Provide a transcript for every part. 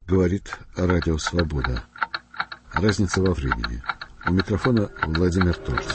Говорит Радио Свобода. Разница во времени. У микрофона Владимир Тульц.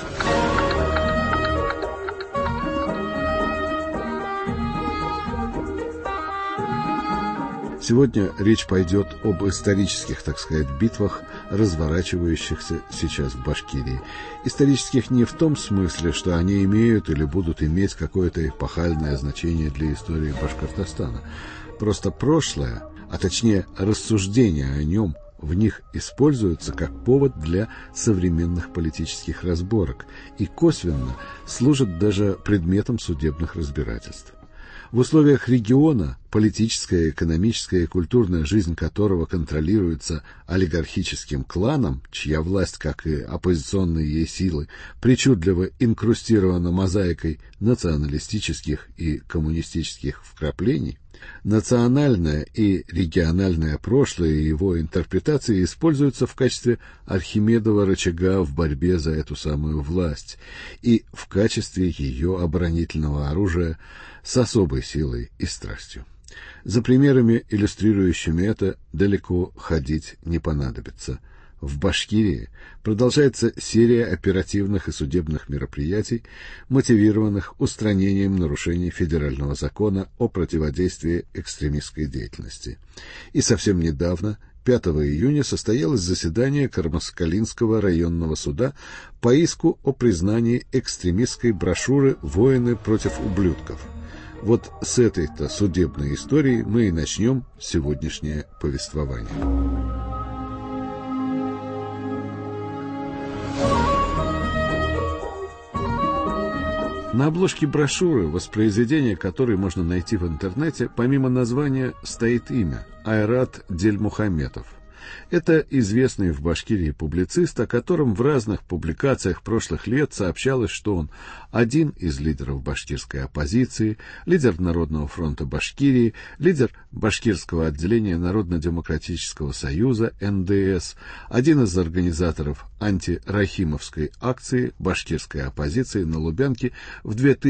Сегодня речь пойдет об исторических, так сказать, битвах, разворачивающихся сейчас в Башкирии. Исторических не в том смысле, что они имеют или будут иметь какое-то эпохальное значение для истории Башкортостана. Просто прошлое, а точнее рассуждения о нем, в них используются как повод для современных политических разборок и косвенно служат даже предметом судебных разбирательств. В условиях региона, политическая, экономическая и культурная жизнь которого контролируется олигархическим кланом, чья власть, как и оппозиционные ей силы, причудливо инкрустирована мозаикой националистических и коммунистических вкраплений, национальное и региональное прошлое и его интерпретации используются в качестве Архимедова рычага в борьбе за эту самую власть и в качестве ее оборонительного оружия с особой силой и страстью. За примерами, иллюстрирующими это, далеко ходить не понадобится. В Башкирии продолжается серия оперативных и судебных мероприятий, мотивированных устранением нарушений федерального закона о противодействии экстремистской деятельности. И совсем недавно, 5 июня, состоялось заседание Кармаскалинского районного суда по иску о признании экстремистской брошюры «Воины против ублюдков». Вот с этой-то судебной истории мы и начнем сегодняшнее повествование. На обложке брошюры, воспроизведение которой можно найти в интернете, помимо названия стоит имя – Айрат Дельмухаметов. Это известный в Башкирии публицист, о котором в разных публикациях прошлых лет сообщалось, что он один из лидеров башкирской оппозиции, лидер Народного фронта Башкирии, лидер башкирского отделения Народно-демократического союза НДС, один из организаторов антирахимовской акции башкирской оппозиции на Лубянке в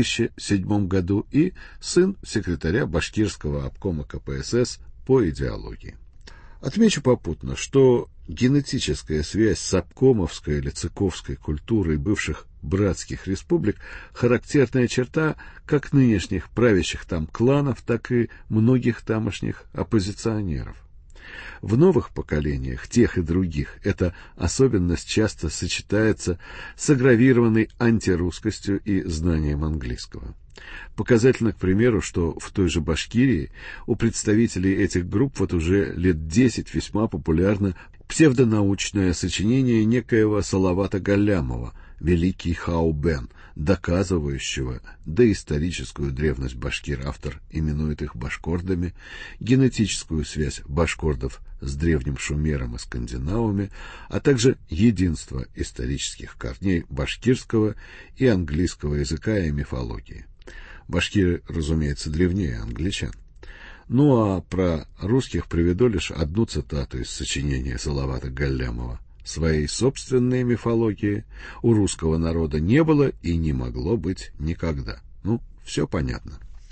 2007 году и сын секретаря башкирского обкома КПСС по идеологии. Отмечу попутно, что генетическая связь с обкомовской или цыковской культурой бывших братских республик – характерная черта как нынешних правящих там кланов, так и многих тамошних оппозиционеров. В новых поколениях тех и других эта особенность часто сочетается с агравированной антирусскостью и знанием английского. Показательно, к примеру, что в той же Башкирии у представителей этих групп вот уже лет 10 весьма популярно псевдонаучное сочинение некоего Салавата Галлямова «Великий Хаубен», доказывающего доисторическую древность башкир. Автор именует их башкордами, генетическую связь башкордов с древним шумером и скандинавами, а также единство исторических корней башкирского и английского языка и мифологии. Башкиры, разумеется, древнее англичан. Ну а про русских приведу лишь одну цитату из сочинения Салавата Галлямова. Своей собственной мифологии у русского народа не было и не могло быть никогда. Ну, все понятно.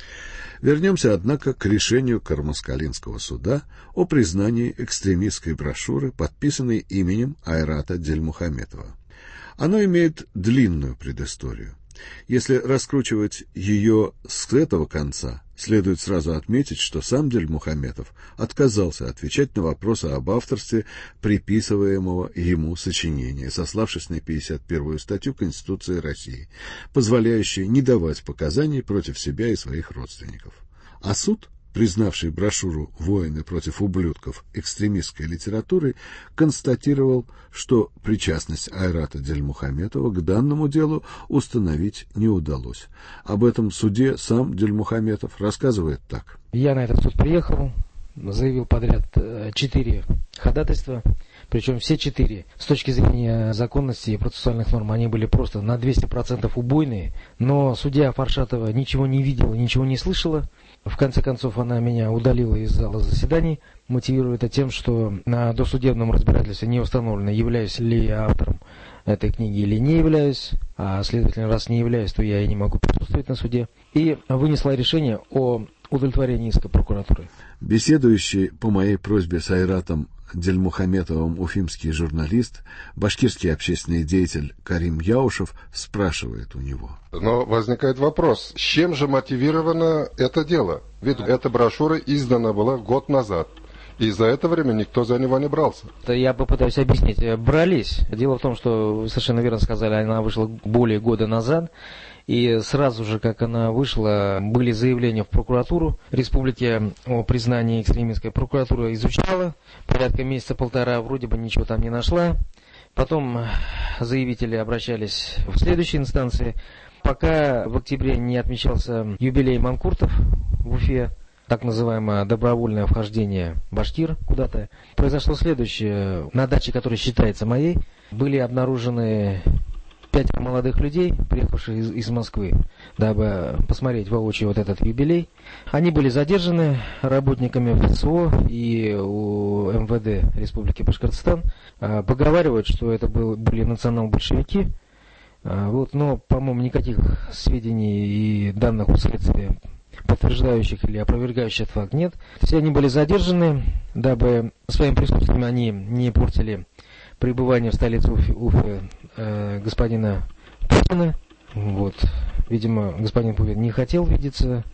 Вернемся, однако, к решению Кармаскалинского суда о признании экстремистской брошюры, подписанной именем Айрата Дельмухаметова. Оно имеет длинную предысторию. Если раскручивать ее с этого конца, следует сразу отметить, что сам Дельмухаметов отказался отвечать на вопросы об авторстве приписываемого ему сочинения, сославшись на 51-ю статью Конституции России, позволяющей не давать показаний против себя и своих родственников. А суд, признавший брошюру «Воины против ублюдков» экстремистской литературой, констатировал, что причастность Айрата Дельмухаметова к данному делу установить не удалось. Об этом суде сам Дельмухаметов рассказывает так. Я на этот суд приехал, заявил подряд 4 ходатайства, причем все 4, с точки зрения законности и процессуальных норм, они были просто на 200% убойные, но судья Фаршатова ничего не видела, ничего не слышала. В конце концов, она меня удалила из зала заседаний, мотивируя это тем, что на досудебном разбирательстве не установлено, являюсь ли я автором этой книги или не являюсь, а следовательно, раз не являюсь, то я и не могу присутствовать на суде. И вынесла решение о удовлетворения иска прокуратуры. Беседующий по моей просьбе с Айратом Дельмухаметовым уфимский журналист, башкирский общественный деятель Карим Яушев спрашивает у него. Но возникает вопрос, с чем же мотивировано это дело? Ведь эта брошюра издана была год назад. И за это время никто за него не брался. Я попытаюсь объяснить. Брались. Дело в том, что вы совершенно верно сказали, она вышла более года назад. И сразу же, как она вышла, были заявления в прокуратуру республики о признании экстремистской. Прокуратура изучала порядка месяца-полтора, вроде бы ничего там не нашла. Потом заявители обращались в следующей инстанции. Пока в октябре не отмечался юбилей манкуртов в Уфе, так называемое добровольное вхождение башкир куда-то, произошло следующее. На даче, которая считается моей, были обнаружены 5 молодых людей, приехавших из Москвы, дабы посмотреть воочию вот этот юбилей. Они были задержаны работниками ФСО и у МВД Республики Башкортостан. Поговаривают, что это были национал-большевики. Но, по-моему, никаких сведений и данных у следствия, подтверждающих или опровергающих этот факт, нет. Все они были задержаны, дабы своим присутствием они не портили пребывание в столице Уфы господина Путина. Видимо, господин Путин не хотел видеться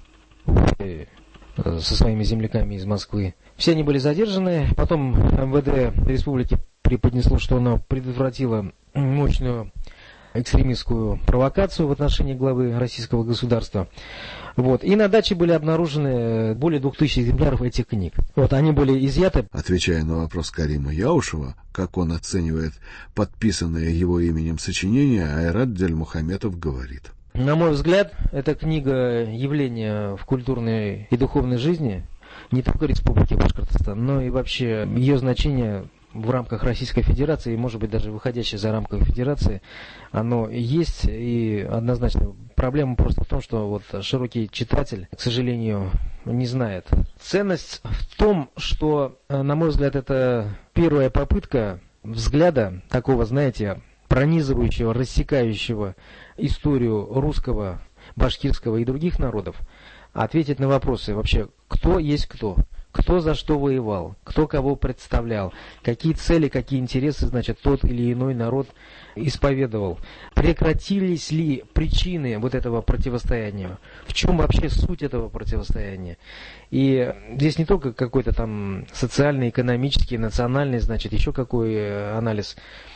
со своими земляками из Москвы. Все они были задержаны. Потом МВД Республики преподнесло, что оно предотвратило мощную экстремистскую провокацию в отношении главы российского государства. И на даче были обнаружены более 2000 экземпляров этих книг. Они были изъяты. Отвечая на вопрос Карима Яушева, как он оценивает подписанное его именем сочинение, Айрат Дельмухаметов говорит. На мой взгляд, эта книга явление в культурной и духовной жизни не только Республики Башкортостан, но и вообще ее значение в рамках Российской Федерации, и, может быть, даже выходящее за рамки Федерации, оно есть. И однозначно проблема просто в том, что широкий читатель, к сожалению, не знает. Ценность в том, что, на мой взгляд, это первая попытка взгляда такого, пронизывающего, рассекающего историю русского, башкирского и других народов, ответить на вопросы вообще, кто есть кто. Кто за что воевал, кто кого представлял, какие цели, какие интересы, тот или иной народ исповедовал. Прекратились ли причины этого противостояния? В чем вообще суть этого противостояния? И здесь не только какой-то там социальный, экономический, национальный, еще какой анализ.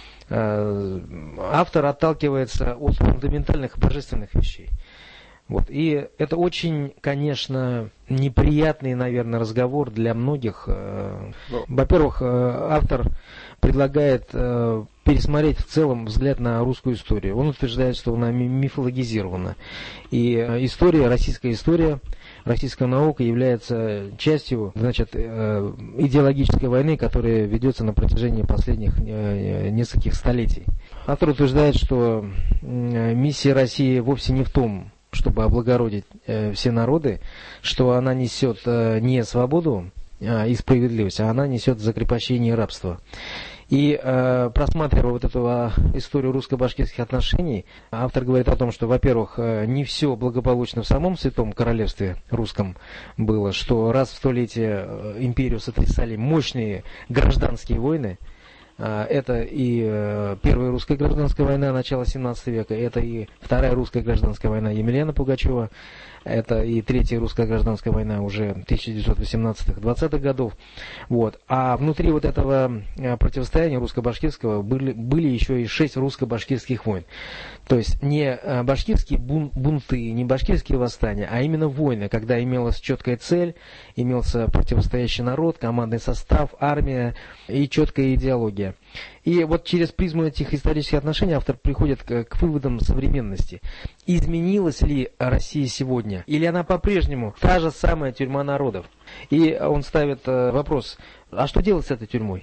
Автор отталкивается от фундаментальных божественных вещей. И это очень, конечно, неприятный, наверное, разговор для многих. Во-первых, автор предлагает пересмотреть в целом взгляд на русскую историю. Он утверждает, что она мифологизирована. И российская история, российская наука является частью, идеологической войны, которая ведется на протяжении последних нескольких столетий. Автор утверждает, что миссия России вовсе не в том, чтобы облагородить все народы, что она несет не свободу и справедливость, а она несет закрепощение рабства. И просматривая эту историю русско-башкирских отношений, автор говорит о том, что, во-первых, не все благополучно в самом Святом Королевстве русском было, что раз в столетие империю сотрясали мощные гражданские войны. Это и Первая русская гражданская война начала 17 века, это и Вторая русская гражданская война Емельяна Пугачева, это и Третья русская гражданская война уже 1918-20-х годов. А внутри этого противостояния русско-башкирского были еще и 6 русско-башкирских войн. То есть не башкирские бунты, не башкирские восстания, а именно войны, когда имелась четкая цель, имелся противостоящий народ, командный состав, армия и четкая идеология. И через призму этих исторических отношений автор приходит к выводам современности. Изменилась ли Россия сегодня? Или она по-прежнему та же самая тюрьма народов? И он ставит вопрос, а что делать с этой тюрьмой?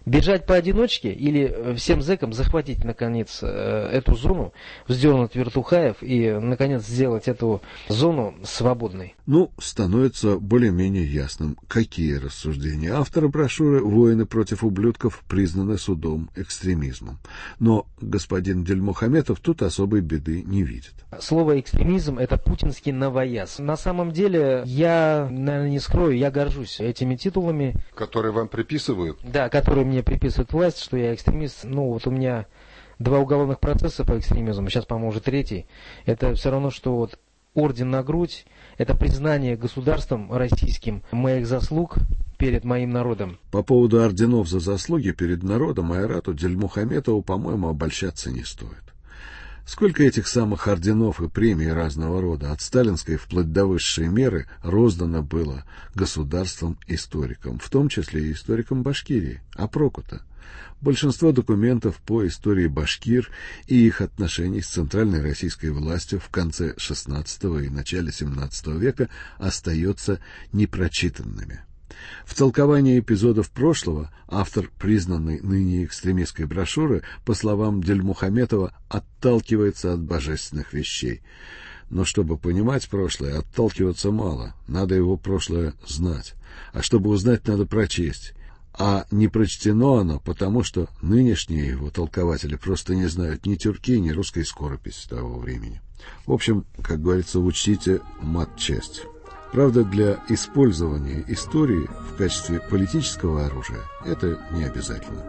Бежать поодиночке или всем зэкам захватить, наконец, эту зону, вздернуть вертухаев и, наконец, сделать эту зону свободной? Ну, становится более-менее ясным, какие рассуждения автора брошюры «Воины против ублюдков» признаны судом экстремизмом. Но господин Дильмухаметов тут особой беды не видит. Слово «экстремизм» — это путинский новояз. На самом деле, я, наверное, не скрою, я горжусь этими титулами. Которые вам приписывают? Да, которые мне приписывает власть, что я экстремист. Ну, вот у меня 2 уголовных процесса по экстремизму, сейчас, по-моему, уже 3. Это все равно, что вот орден на грудь, это признание государством российским моих заслуг перед моим народом. По поводу орденов за заслуги перед народом Айрату Дильмухаметову, по-моему, обольщаться не стоит. Сколько этих самых орденов и премий разного рода, от сталинской вплоть до высшей меры, роздано было государством-историкам, в том числе и историкам Башкирии. А проку-то? Большинство документов по истории башкир и их отношений с центральной российской властью в конце XVI и начале XVII века остается непрочитанными. В толковании эпизодов прошлого автор признанной ныне экстремистской брошюры, по словам Дильмухаметова, отталкивается от божественных вещей. Но чтобы понимать прошлое, отталкиваться мало, надо его прошлое знать. А чтобы узнать, надо прочесть. А не прочтено оно, потому что нынешние его толкователи просто не знают ни тюрки, ни русской скорописи того времени. В общем, как говорится, учтите матчасть. Правда, для использования истории в качестве политического оружия это не обязательно.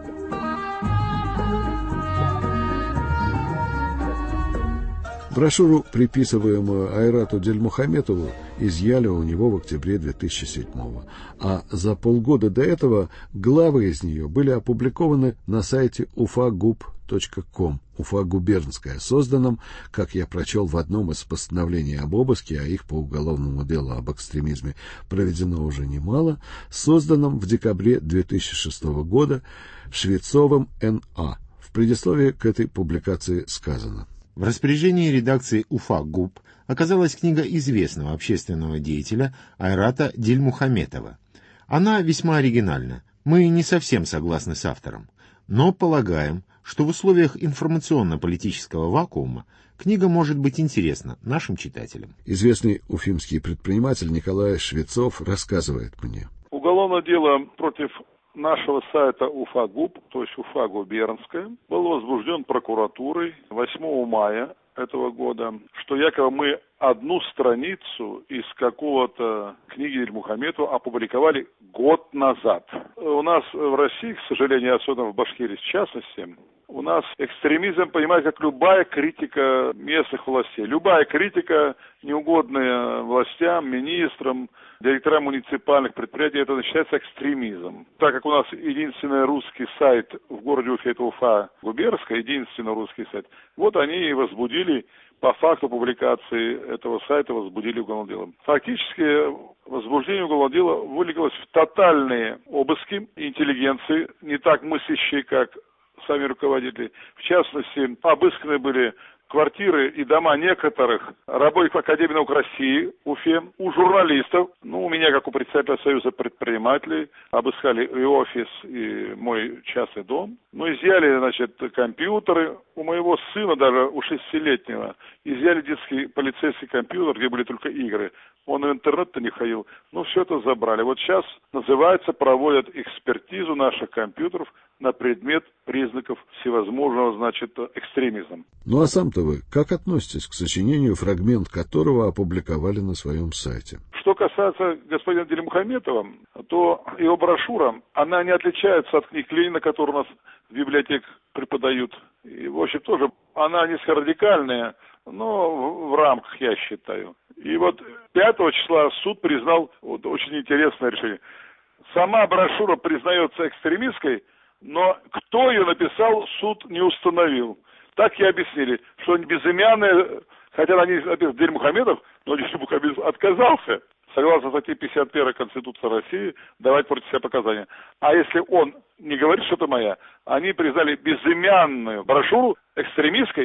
Брошюру, приписываемую Айрату Дильмухаметову, изъяли у него в октябре 2007-го, а за полгода до этого главы из нее были опубликованы на сайте ufagub.com, Уфа губернская, созданном, как я прочел в одном из постановлений об обыске, а их по уголовному делу об экстремизме проведено уже немало, созданном в декабре 2006 года Швецовым Н.А. В предисловии к этой публикации сказано: в распоряжении редакции «Уфа-ГУП» оказалась книга известного общественного деятеля Айрата Дильмухаметова. Она весьма оригинальна. Мы не совсем согласны с автором, но полагаем, что в условиях информационно-политического вакуума книга может быть интересна нашим читателям. Известный уфимский предприниматель Николай Швецов рассказывает мне. Уголовное дело против нашего сайта УФА-ГУП, то есть Уфа губернская, был возбужден прокуратурой 8 мая этого года, что якобы мы одну страницу из какого-то книги Дильмухаметова опубликовали год назад. У нас в России, к сожалению, особенно в Башкирии в частности, у нас экстремизм понимает как любая критика местных властей. Любая критика, неугодная властям, министрам, директорам муниципальных предприятий, это считается экстремизмом. Так как у нас единственный русский сайт в городе Уфе, это Уфа губернская, единственный русский сайт, вот они и возбудили, по факту публикации этого сайта возбудили уголовное дело. Фактически возбуждение уголовного дела вылилось в тотальные обыски интеллигенции, не так мыслящие, как сами руководители. В частности, обысканы были квартиры и дома некоторых работников Академии наук России в Уфе, у журналистов, у меня, как у председателя Союза предпринимателей, обыскали и офис, и мой частный дом. Изъяли, компьютеры у моего сына, даже у 6-летнего, изъяли детский полицейский компьютер, где были только игры. Он в интернет-то не ходил. Все это забрали. Вот сейчас, проводят экспертизу наших компьютеров на предмет признаков всевозможного, экстремизма. А сам-то вы как относитесь к сочинению, фрагмент которого опубликовали на своем сайте? Что касается господина Дильмухаметова, то его брошюра, она не отличается от книг Ленина, которые у нас в библиотеках преподают. И, в общем, тоже она несколько радикальная, но в рамках, я считаю. И 5 числа суд признал очень интересное решение. Сама брошюра признается экстремистской, но кто ее написал, суд не установил. Так и объяснили, что они безымянные, хотя они написаны Дильмухаметов, но Дильмухаметов отказался, согласно статье 51 Конституции России, давать против себя показания. А если он не говорит, что это моя, они признали безымянную брошюру экстремистской,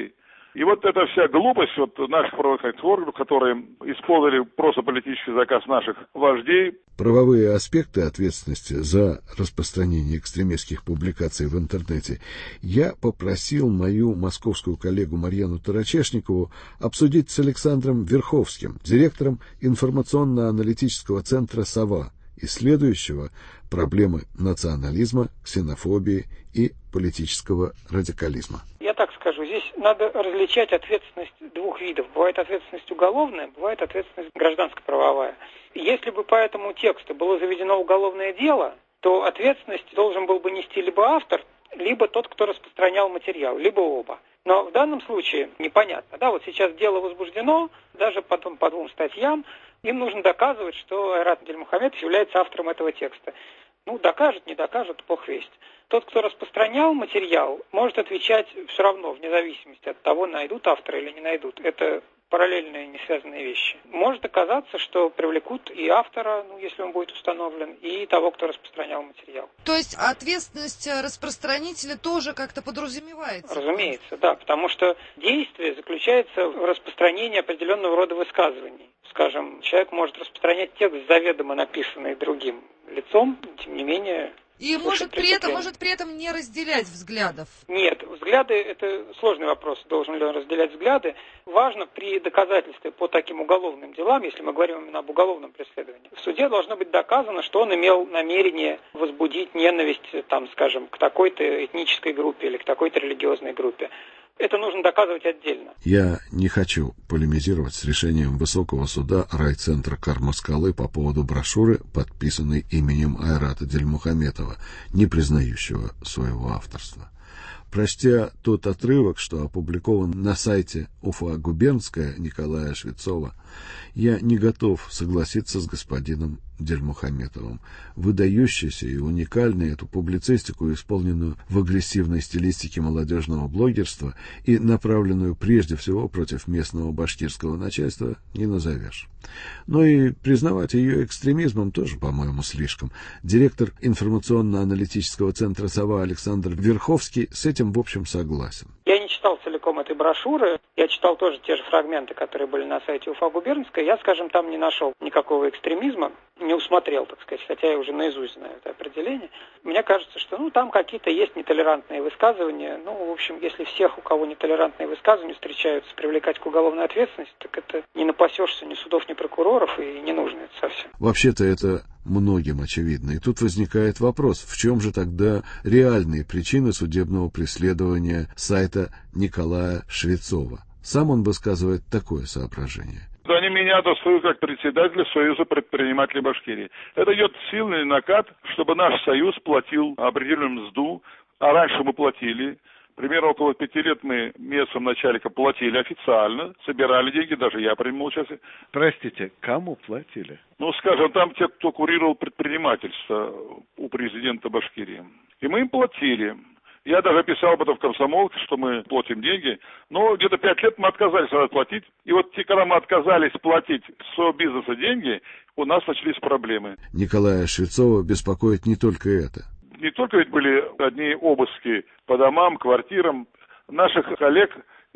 И вот эта вся глупость наших правоохранительных органов, которые исполнили просто политический заказ наших вождей. Правовые аспекты ответственности за распространение экстремистских публикаций в интернете я попросил мою московскую коллегу Марьяну Тарачешникову обсудить с Александром Верховским, директором информационно-аналитического центра «Сова», исследующего проблемы национализма, ксенофобии и политического радикализма. Я так скажу, здесь надо различать ответственность двух видов. Бывает ответственность уголовная, бывает ответственность гражданско-правовая. Если бы по этому тексту было заведено уголовное дело, то ответственность должен был бы нести либо автор, либо тот, кто распространял материал, либо оба. Но в данном случае непонятно. Да, вот сейчас дело возбуждено, даже потом по 2 статьям. Им нужно доказывать, что Айрат Дильмухаметов является автором этого текста. Докажет, не докажет, бог весть. Тот, кто распространял материал, может отвечать все равно, вне зависимости от того, найдут автора или не найдут. Это параллельные, не связанные вещи. Может оказаться, что привлекут и автора, если он будет установлен, и того, кто распространял материал. То есть ответственность распространителя тоже как-то подразумевается? Разумеется, да, потому что действие заключается в распространении определенного рода высказываний. Скажем, человек может распространять текст, заведомо написанный другим лицом, тем не менее... И может при этом не разделять взглядов? Нет, взгляды – это сложный вопрос, должен ли он разделять взгляды. Важно при доказательстве по таким уголовным делам, если мы говорим именно об уголовном преследовании, в суде должно быть доказано, что он имел намерение возбудить ненависть, скажем, к такой-то этнической группе или к такой-то религиозной группе. Это нужно доказывать отдельно. Я не хочу полемизировать с решением Высокого суда райцентра Кармаскалы по поводу брошюры, подписанной именем Айрата Дильмухаметова, не признающего своего авторства. Прочтя тот отрывок, что опубликован на сайте Уфа губернская Николая Швецова, я не готов согласиться с господином Дильмухаметовым. Выдающуюся и уникальную эту публицистику, исполненную в агрессивной стилистике молодежного блогерства и направленную прежде всего против местного башкирского начальства, не назовешь. Но и признавать ее экстремизмом тоже, по-моему, слишком. Директор информационно-аналитического центра «Сова» Александр Верховский с этим, в общем, согласен. Я не читал целиком этой брошюры. Я читал тоже те же фрагменты, которые были на сайте Уфа губернская. Я, скажем, там не нашел никакого экстремизма, не усмотрел, так сказать, хотя я уже наизусть знаю это определение. Мне кажется, что там какие-то есть нетолерантные высказывания. В общем, если всех, у кого нетолерантные высказывания встречаются, привлекать к уголовной ответственности, так это не напасешься ни судов, ни прокуроров, и не нужно это совсем. Вообще-то это многим очевидно. И тут возникает вопрос, в чем же тогда реальные причины судебного преследования сайта Николая Швецова? Сам он высказывает такое соображение. Они меня достают как председателя Союза предпринимателей Башкирии. Это идет сильный накат, чтобы наш союз платил определенную мзду, а раньше мы платили. Примерно около 5 лет мы местным начальникам платили официально, собирали деньги, даже я принимал участие. Простите, кому платили? Скажем, там те, кто курировал предпринимательство у президента Башкирии. И мы им платили. Я даже писал об этом в комсомолке, что мы платим деньги, но где-то 5 лет мы отказались платить. И когда мы отказались платить с бизнеса деньги, у нас начались проблемы. Николая Швецова беспокоит не только это. Не только ведь были одни обыски по домам, квартирам. Наших коллег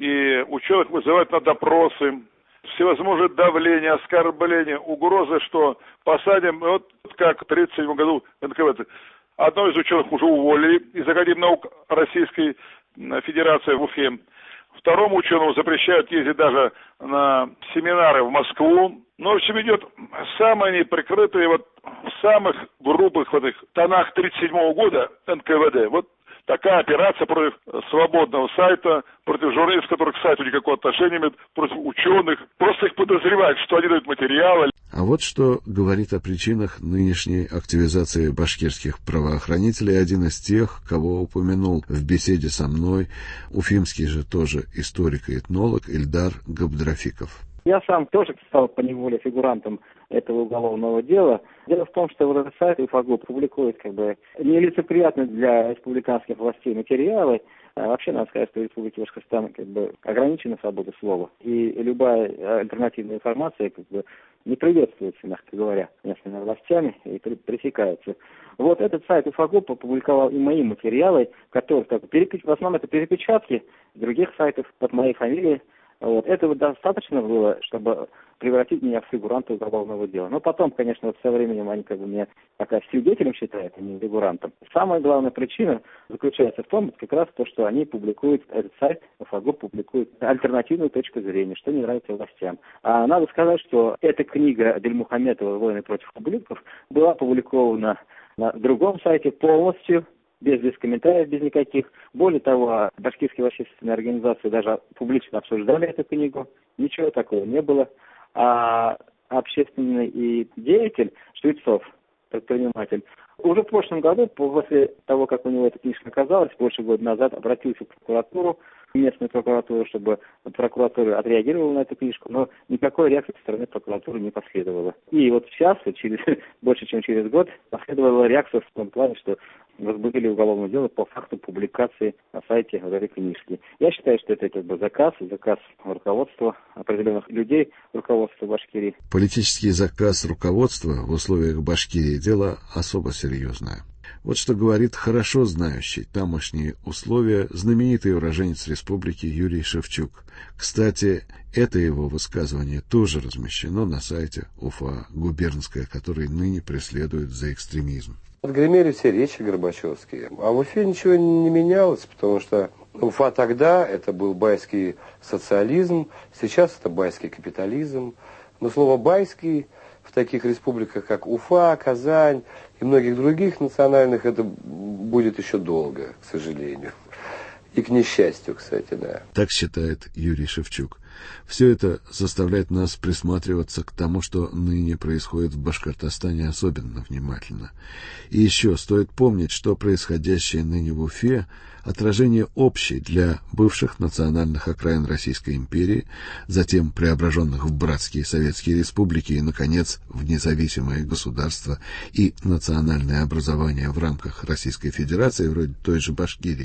и ученых вызывают на допросы, всевозможные давления, оскорбления, угрозы, что посадим, как в 1937 году НКВД. Одного из ученых уже уволили из Академии наук Российской Федерации в Уфе. Второму ученому запрещают ездить даже на семинары в Москву. В общем, идет самое неприкрытое, в самых грубых тонах 1937 года НКВД. Такая операция против свободного сайта, против журналистов, которые к сайту никакого отношения не имеют, против ученых. Просто их подозревают, что они дают материалы. А вот что говорит о причинах нынешней активизации башкирских правоохранителей один из тех, кого упомянул в беседе со мной уфимский же тоже историк и этнолог Ильдар Габдрафиков. Я сам тоже стал поневоле фигурантом этого уголовного дела. Дело в том, что этот сайт УФАГУП публикует нелицеприятные для республиканских властей материалы. Вообще, надо сказать, что в Республике Башкортостан ограничена свобода слова. И любая альтернативная информация не приветствуется, мягко говоря, местными властями и пресекается. Вот этот сайт УФАГУП опубликовал и мои материалы, которые, в основном это перепечатки других сайтов под моей фамилией. Вот. Этого достаточно было, чтобы превратить меня в фигуранта уголовного дела. Но потом, конечно, вот со временем они меня пока свидетелем считают, а не фигурантом. Самая главная причина заключается в том, как раз то, что они публикуют, этот сайт УФАГУП публикует альтернативную точку зрения, что не нравится властям. А надо сказать, что эта книга Дильмухаметова «Войны против ублюдков» была опубликована на другом сайте полностью, без комментариев, без никаких. Более того, башкирские общественные организации даже публично обсуждали эту книгу. Ничего такого не было. А общественный и деятель Швецов, предприниматель, уже в прошлом году, после того, как у него эта книжка оказалась, больше года назад, обратился в прокуратуру, местную прокуратуру, чтобы прокуратура отреагировала на эту книжку, но никакой реакции со стороны прокуратуры не последовало. И вот сейчас, больше чем через год, последовала реакция в том плане, что возбудили уголовное дело по факту публикации на сайте этой книжки. Я считаю, что это заказ руководства определенных людей, руководства Башкирии. Политический заказ руководства в условиях Башкирии – дело особо серьезное. Вот что говорит хорошо знающий тамошние условия знаменитый уроженец республики Юрий Шевчук. Кстати, это его высказывание тоже размещено на сайте УФА губернская, который ныне преследует за экстремизм. Отгремели все речи горбачевские. А в Уфе ничего не менялось, потому что Уфа тогда это был байский социализм, сейчас это байский капитализм. Но слово «байский» в таких республиках, как Уфа, Казань и многих других национальных, это будет еще долго, к сожалению. И к несчастью, кстати, да. Так считает Юрий Шевчук. Все это заставляет нас присматриваться к тому, что ныне происходит в Башкортостане, особенно внимательно. И еще стоит помнить, что происходящее ныне в Уфе – отражение общей для бывших национальных окраин Российской империи, затем преображенных в братские советские республики и, наконец, в независимые государства и национальное образование в рамках Российской Федерации, вроде той же Башкирии.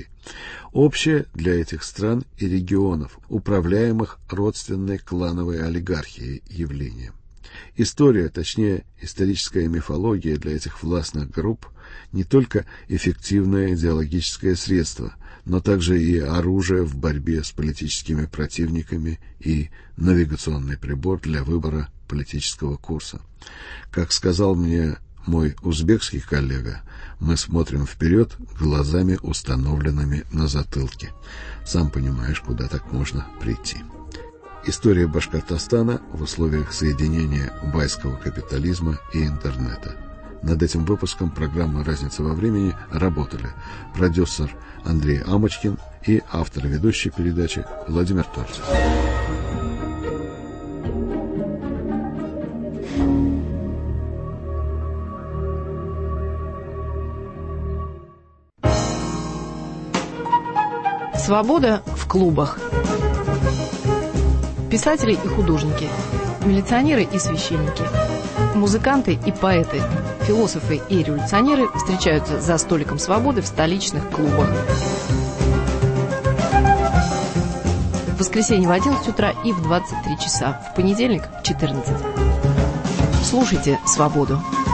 Общее для этих стран и регионов, управляемых родственной клановой олигархией явлением. История, точнее, историческая мифология для этих властных групп не только эффективное идеологическое средство, но также и оружие в борьбе с политическими противниками и навигационный прибор для выбора политического курса. Как сказал мне мой узбекский коллега, мы смотрим вперед глазами, установленными на затылке. Сам понимаешь, куда так можно прийти. История Башкортостана в условиях соединения байского капитализма и интернета. Над этим выпуском программы «Разница во времени» работали продюсер Андрей Амочкин и автор и ведущий передачи Владимир Торцев. Свобода в клубах. Писатели и художники, милиционеры и священники, музыканты и поэты, философы и революционеры встречаются за столиком свободы в столичных клубах. В воскресенье в 11 утра и в 23 часа, в понедельник в 14. Слушайте «Свободу».